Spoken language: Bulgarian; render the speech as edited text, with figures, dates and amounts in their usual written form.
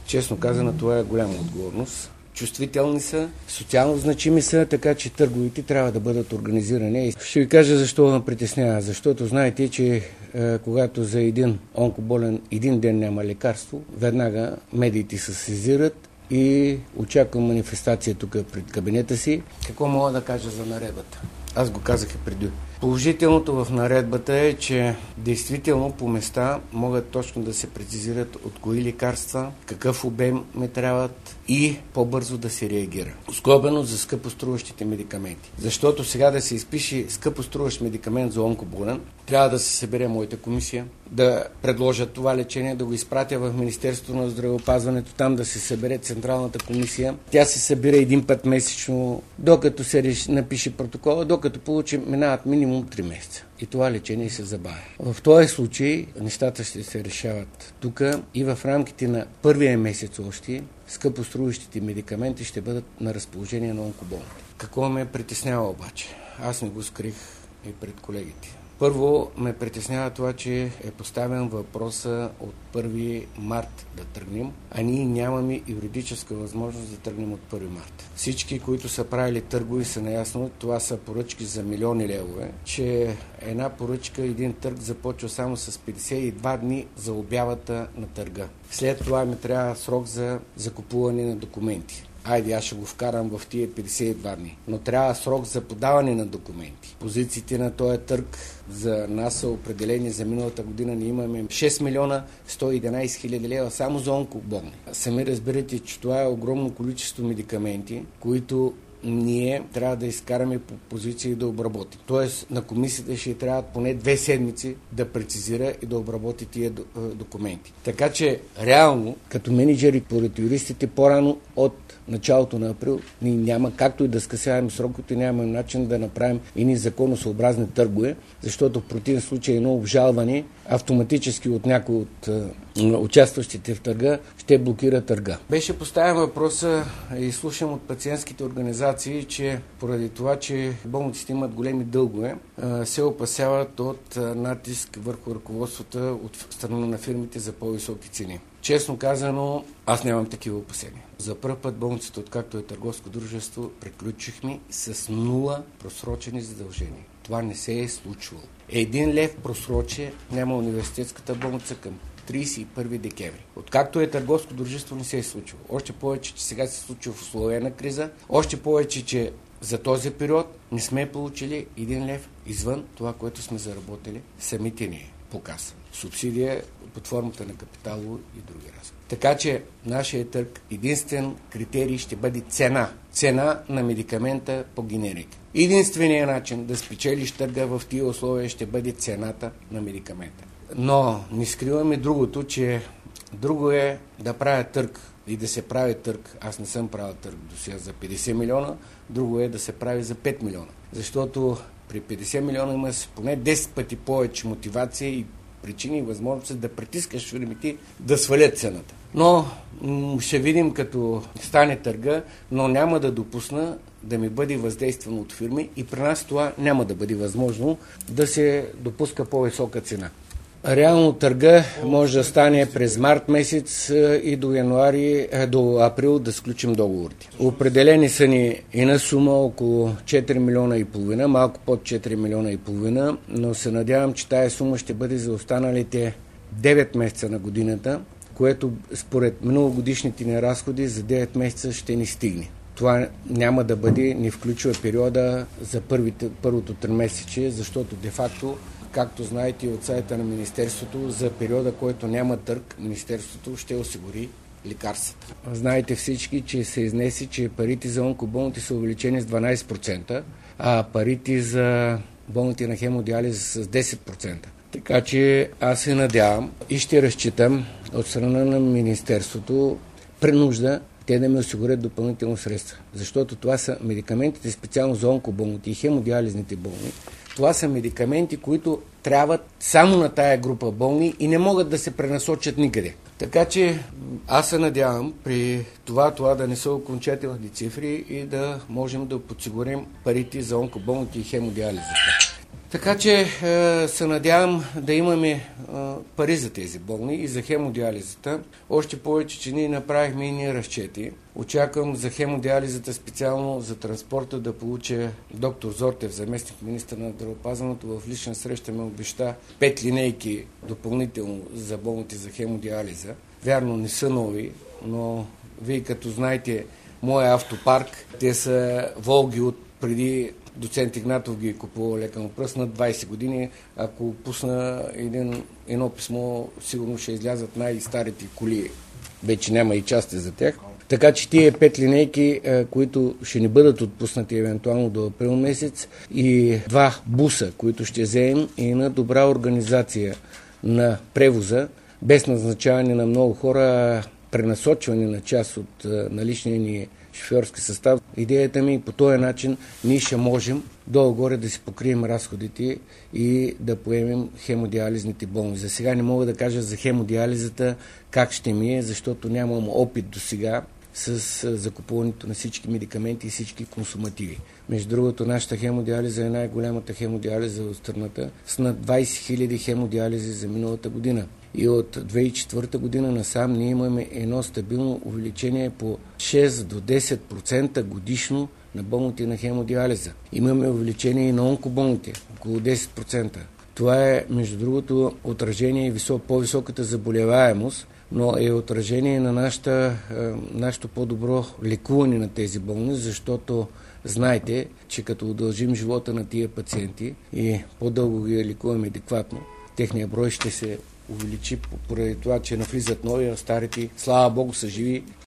Честно казано, това е голяма отговорност. Чувствителни са, социално значими са, така че търговете трябва да бъдат организирани. Ще ви кажа защо ме притеснява. Защото знаете, че когато за един онкоболен един ден няма лекарство, веднага медиите се сезират и очаквам манифестация тук пред кабинета си. Какво мога да кажа за наредбата? Аз го казах и преди. Положителното в наредбата е, че действително по места могат точно да се прецизират от кои лекарства, какъв обем ме трябват и по-бързо да се реагира. Особено за скъпоструващите медикаменти. Защото сега да се изпише скъпоструващ медикамент за онкоболен, трябва да се събере моята комисия, да предложат това лечение, да го изпратя в Министерството на здравеопазването, там да се събере Централната комисия. Тя се събира един път месечно, докато се напише протокола, докато минават минимум 3 месеца. И това лечение се забавя. В този случай нещата ще се решават тук и в рамките на първия месец още скъпоструващите медикаменти ще бъдат на разположение на онкоболните. Какво ме притеснява обаче? Аз не го скрих и пред колегите. Първо ме притеснява това, че е поставен въпроса от 1 март да тръгнем, а ние нямаме юридическа възможност да тръгнем от 1 март. Всички, които са правили търгови, са наясно, това са поръчки за милиони левове, че една поръчка, един търг започва само с 52 дни за обявата на търга. След това ми трябва срок за закупуване на документи. Айде, аз ще го вкарам в тия 52 дни. Но трябва срок за подаване на документи. Позициите на този търг за нас са определени за миналата година. Ние имаме 6 милиона 111 хиляди лева само за онкоболни. Сами разберете, че това е огромно количество медикаменти, които ние трябва да изкараме по позиция и да обработим. Тоест на комисията ще трябва поне 2 седмици да прецизира и да обработи тия документи. Така че реално, като менеджери, поред юристите, по-рано от началото на април, ние няма както и да скъсяваме сроковете, няма начин да направим едни законосъобразни търгове, защото в противен случай едно обжалване автоматически от някой от участващите в търга ще блокира търга. Беше поставен въпроса и слушам от пациентските организации, че поради това, че болниците имат големи дългове, се опасяват от натиск върху ръководствата от страна на фирмите за по-високи цени. Честно казано, аз нямам такива опасения. За първ път болницата, откакто е търговско дружество, приключихме с 0 просрочени задължения. Това не се е случвало. 1 лев просрочие няма университетската болница към 31 декември. Откакто е търговско дружество, не се е случило. Още повече, че сега се случва в условия на криза. Още повече, че за този период не сме получили 1 лев извън това, което сме заработили самите ние по каса. Субсидия под формата на капиталово и други разходи. Така че нашия търг единствен критерий ще бъде цена. Цена на медикамента по генерика. Единственият начин да спечелиш търга в тия условия ще бъде цената на медикамента. Но не скриваме другото, че друго е да правя търг и да се прави търг. Аз не съм правил търг до сега за 50 милиона, друго е да се прави за 5 милиона. Защото при 50 милиона има поне 10 пъти повече мотивация и причини и възможности да притискаш фирмите да свалят цената. Но ще видим като стане търга, но няма да допусна да ми бъде въздействано от фирми и при нас това няма да бъде възможно да се допуска по-висока цена. Реално търга може да стане през март месец и до април да сключим договорите. Определени са ни и на сума около 4 милиона и половина, малко под 4 милиона и половина, но се надявам, че тая сума ще бъде за останалите 9 месеца на годината, което според миналогодишните ни разходи за 9 месеца ще ни стигне. Това няма да бъде, не включва периода за първото тримесечие, защото де-факто, както знаете от сайта на Министерството, за периода, който няма търг, Министерството ще осигури лекарствата. Знаете всички, че се изнесе, че парите за онкоболните са увеличени с 12%, а парите за болните на хемодиализа с 10%. Така че аз се надявам и ще разчитам от страна на Министерството при нужда те да ми осигурят допълнително средства. Защото това са медикаментите специално за онкоболните и хемодиализните болни. Това са медикаменти, които трябват само на тая група болни и не могат да се пренасочат никъде. Така че аз се надявам при това да не са окончателни цифри и да можем да подсигурим парите за онкоболните и хемодиализата. Така че се надявам да имаме пари за тези болни и за хемодиализата. Още повече, че ние направихме и ние разчети. Очаквам за хемодиализата, специално за транспорта, да получа доктор Зортев, заместник министър на здравеопазването. В лична среща ме обеща 5 линейки допълнително за болните за хемодиализа. Вярно, не са нови, но вие като знаете, моя автопарк, те са Волги от преди доцент Игнатов ги е купувал лека му пръст над 20 години. Ако пусна едно писмо, сигурно ще излязат най-старите коли. Вече няма и части за тях. Така че тия 5 линейки, които ще ни бъдат отпуснати евентуално до април месец, и 2 буса, които ще вземем, и на добра организация на превоза, без назначаване на много хора, пренасочване на част от наличния ни шофьорски състав. Идеята ми по този начин ние ще можем долу-горе да си покрием разходите и да поемем хемодиализните болни. За сега не мога да кажа за хемодиализата как ще ми е, защото нямам опит до сега с закупуването на всички медикаменти и всички консумативи. Между другото, нашата хемодиализа е най-голямата хемодиализа в страната с над 20 000 хемодиализи за миналата година. И от 2004 година насам ние имаме едно стабилно увеличение по 6 до 10% годишно на болните на хемодиализа. Имаме увеличение и на онкоболните, около 10%. Това е, между другото, отражение и по-високата заболеваемост, но е отражение на нашето по-добро лекуване на тези болни, защото знаете, че като удължим живота на тия пациенти и по-дълго ги лекуваме адекватно, техният брой ще се увеличи поради това, че навлизат нови, а старите, слава Богу, са живи